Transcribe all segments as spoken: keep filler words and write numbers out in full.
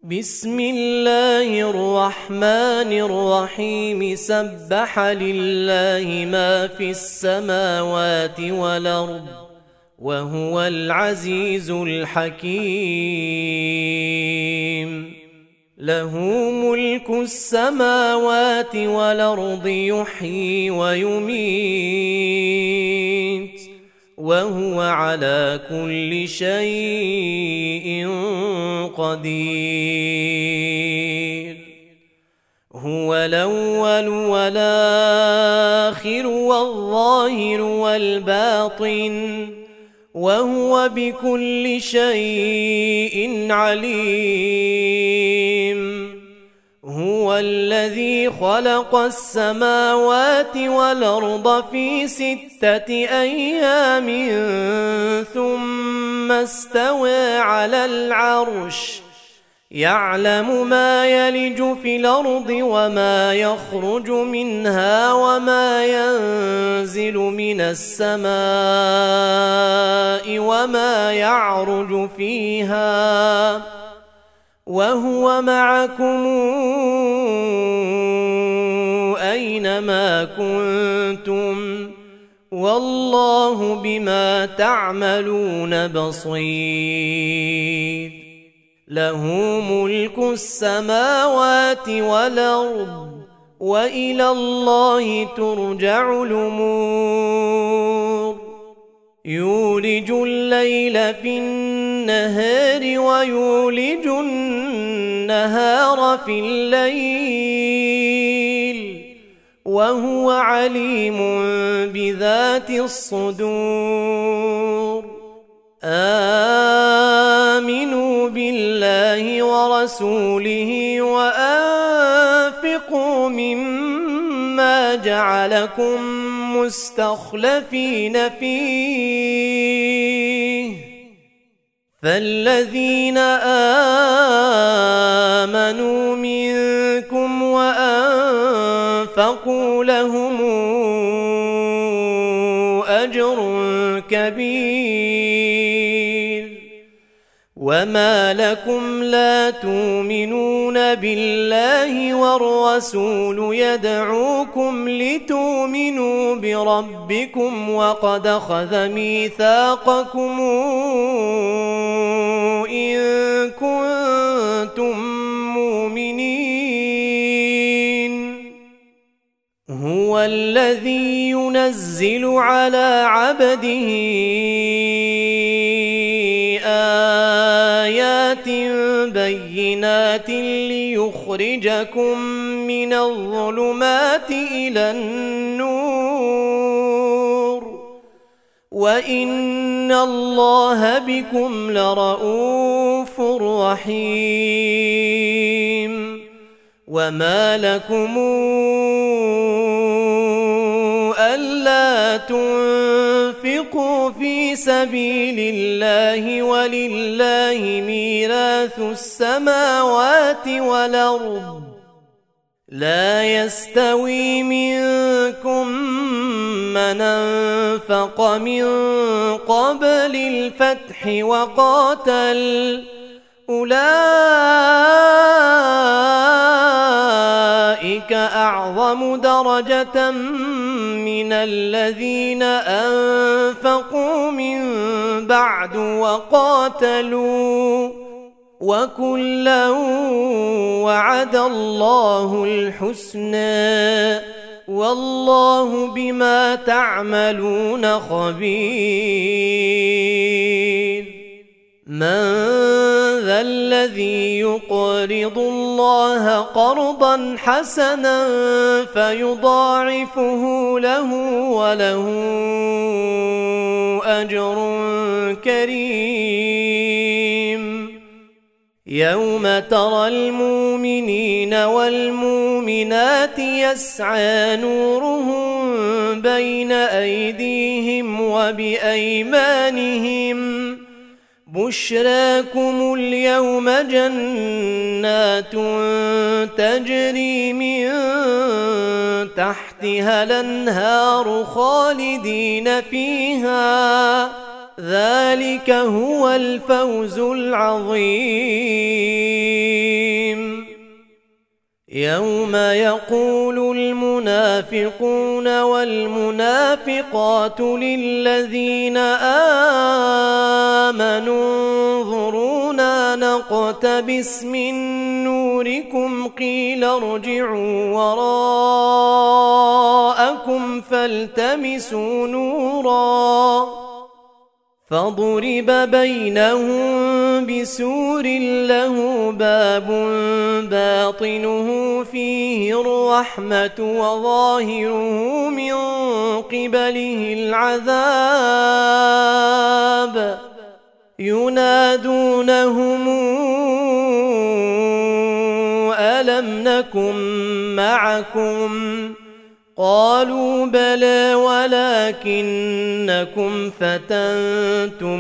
بسم الله الرحمن الرحيم سبح لله ما في السماوات والأرض وهو العزيز الحكيم له ملك السماوات والأرض يحيي ويميت وهو على كل شيء قدير هو الأول والآخر والظاهر والباطن وهو بكل شيء عليم هو الذي خلق السماوات والأرض في ستة أيام ثم استوى على العرش يعلم ما يلج في الأرض وما يخرج منها وما ينزل من السماء وما يعرج فيها وهو معكم أينما كنتم والله بما تعملون بصير له ملك السماوات والأرض وإلى الله ترجع الأمور يولج الليل في النهار ويولج النهار في الليل وهو عليم بذات الصدور آمنوا بالله ورسوله وأنفقوا مما جعلكم مستخلفين فيه فالذين آمنوا منكم وأنفقوا لهم أجر كبير وما لكم لا تؤمنون بالله والرسول يدعوكم لتؤمنوا بربكم وقد أخذ ميثاقكم إن كنتم مؤمنين هو الذي ينزل على عبده آيات بينات ليخرجكم من الظلمات إلى النور وإن الله بكم لرؤوف رحيم وما لكم ألا تنفقوا في سبيل الله ولله ميراث السماوات والأرض لا يستوي منكم من أنفق من قبل الفتح وقاتل أولئك أعظم درجة من الذين أنفقوا من بعد وقاتلوا وكلا وعد الله الحسنى والله بما تعملون خبير من ذا الذي يقرض الله قرضا حسنا فيضاعفه له وله أجر كريم يوم ترى المؤمنين والمؤمنات يسعى نورهم بين أيديهم وبأيمانهم بشراكم اليوم جنات تجري من تحتها الأنهار خالدين فيها ذلك هو الفوز العظيم. يوم يقول المنافقون والمنافقات للذين آمنوا انظرونا نقتبس من نوركم قيل ارجعوا وراءكم فالتمسوا نورا فضرب بينهم بسور له باب باطنه فيه الرحمة وظاهره من قبله العذاب ينادونهم ألم نكن معكم قالوا بلى ولكنكم فتنتم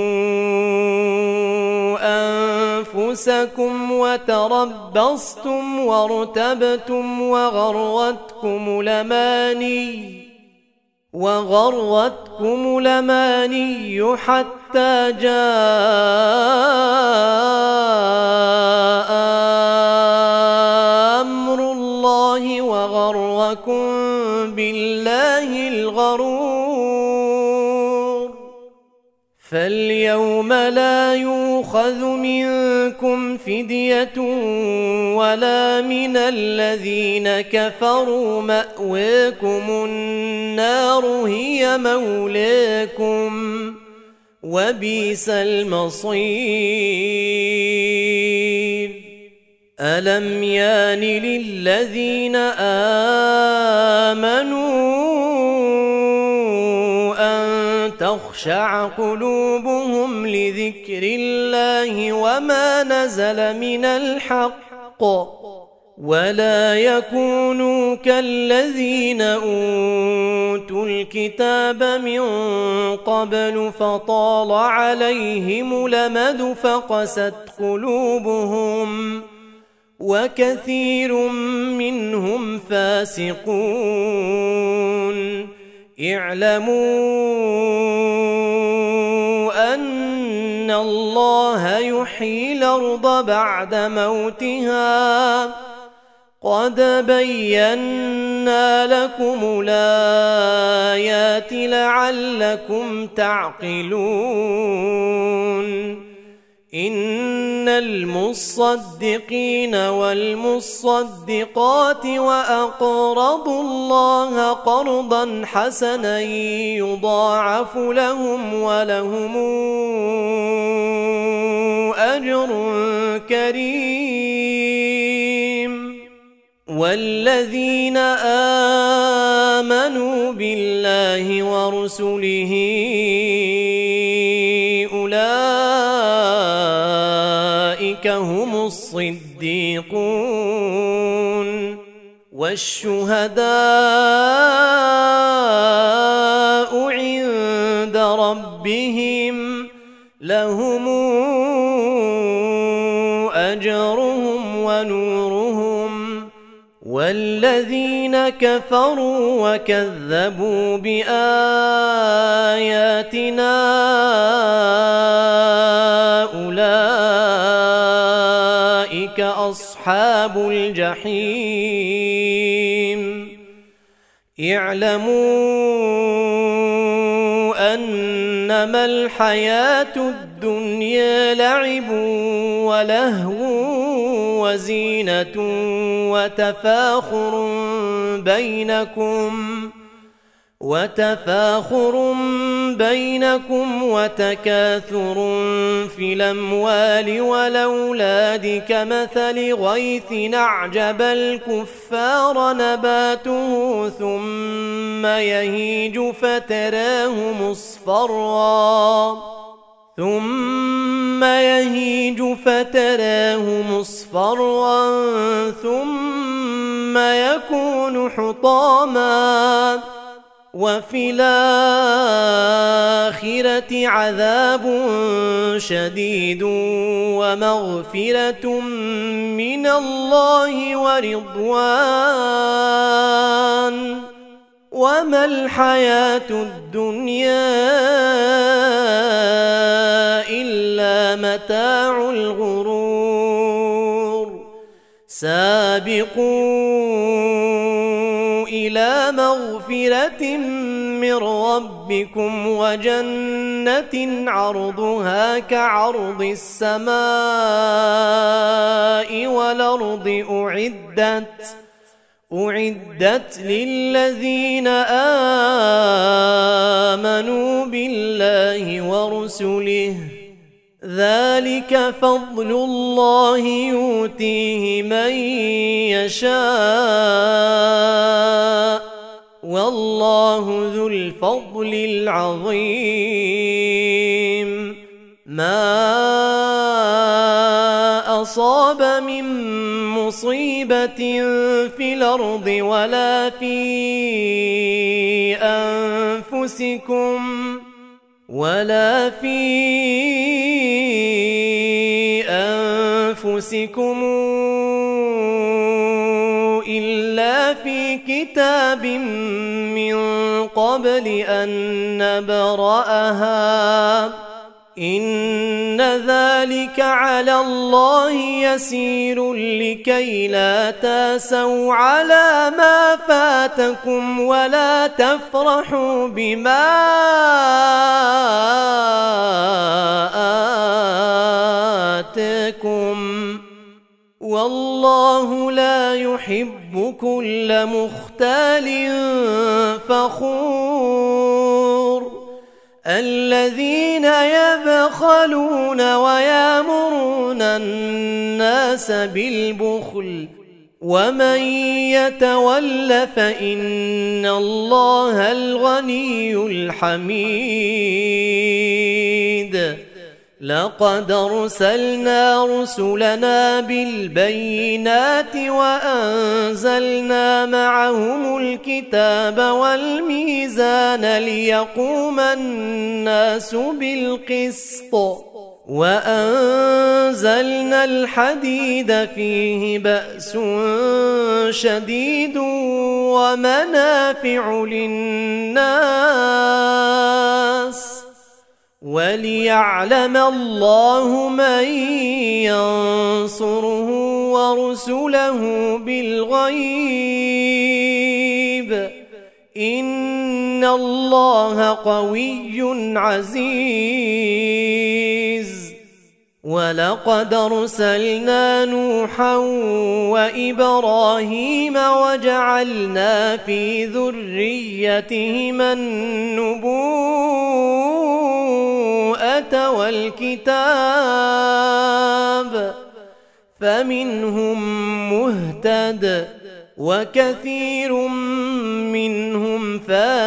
أنفسكم وتربصتم وارتبتم وغرتكم الأماني وغرتكم الأماني حتى جاء أمر الله وغركم بالله الغرور فاليوم لا يؤخذ منكم فدية ولا من الذين كفروا مأواكم النار هي مولاكم وبئس المصير ألم يان للذين آمنوا أن تخشع قلوبهم لذكر الله وما نزل من الحق ولا يكونوا كالذين أوتوا الكتاب من قبل فطال عليهم الأمد فقست قلوبهم وكثير منهم فاسقون اعلموا أن الله يحيي الأرض بعد موتها قد بينا لكم الآيات لعلكم تعقلون إن المصدقين والمصدقات وأقرضوا الله قرضا حسنا يضاعف لهم ولهم أجر كريم والذين آمنوا بالله ورسله أولئك هم الصديقون والشهداء عند ربهم لهم أجرهم ونورهم والذين كفروا وكذبوا بآياتنا أولئك أصحاب الجحيم اعلموا أنما الحياة الدنيا لعب ولهو وزينة وتفاخر بينكم وتفاخر بينكم وتكاثر في الأموال والأولاد كمثل غيث أعجب الكفار نباته ثم يهيج فتراه مصفرا ثم يهيج فتراه مصفرا ثم يكون حطاما وفي الآخرة عذاب شديد ومغفرة من الله ورضوان وما الحياة الدنيا إلا متاع الغرور سابقوا إلى مغفرة من ربكم وجنة عرضها كعرض السماء والأرض أعدت أعدت للذين آمنوا بالله ورسله ذلك فضل الله يؤتيه من يشاء والله ذو الفضل العظيم. ما أصاب من مصيبة في الأرض ولا في أنفسكم ولا في أنفسكم إلا في كتاب من قبل أن نبرأها إن ذلك على الله يسير لكي لا تاسوا على ما فاتكم ولا تفرحوا بما آتاكم والله لا يحب كل مختال فخور. الذين يبخلون ويأمرون الناس بالبخل ومن يتول فإن الله الغني الحميد. لقد أرسلنا رسلنا بالبينات وأنزلنا معهم الكتاب والميزان ليقوم الناس بالقسط وأنزلنا الحديد فيه بأس شديد ومنافع للناس وليعلم الله من ينصره ورسله بالغيب إن الله قوي عزيز. ولقد أرسلنا نوحا وإبراهيم وجعلنا في ذريتهما النبوءة والكتاب فمنهم مهتد وكثير منهم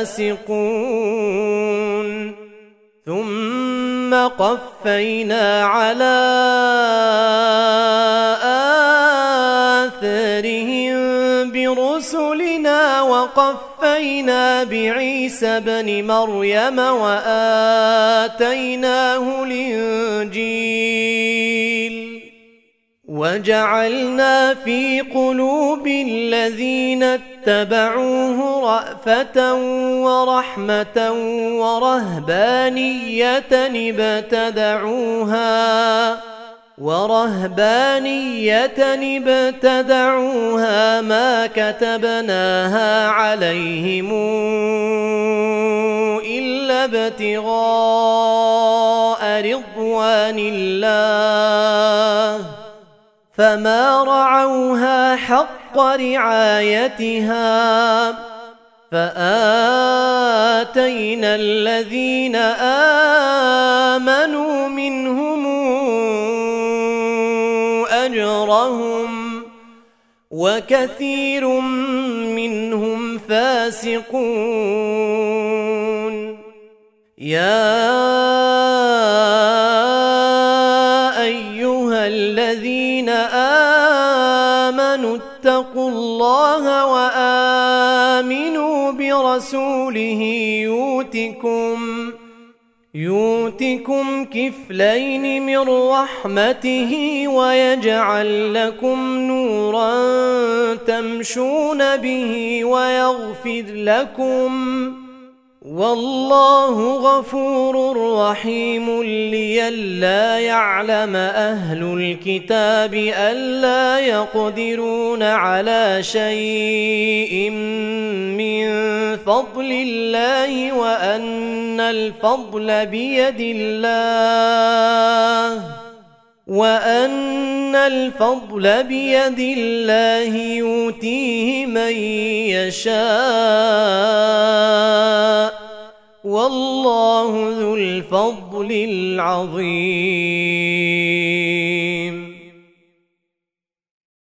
فاسقون. ثم قفينا على آثارهم برسلنا وقفينا بعيسى بن مريم وآتيناه الإنجيل وجعلنا في قلوب الذين اتبعوه رأفة ورحمة ورهبانية ابتدعوها ورهبانية ابتدعوها ما كتبناها عليهم إلا ابتغاء رضوان الله فما رعوها حق رعايتها فآتينا الذين آمنوا منهم أجرهم وكثير منهم فاسقون. يا أيها الذين آمنوا اتقوا الله وآمنوا برسوله يؤتكم يؤتكم كفلين من رحمته ويجعل لكم نورا تمشون به ويغفر لكم والله غفور رحيم لئلا يعلم أهل الكتاب ألا يقدرون على شيء من فضل الله وأن الفضل بيد الله وأن الفضل بيد الله يؤتيه من يشاء والله ذو الفضل العظيم.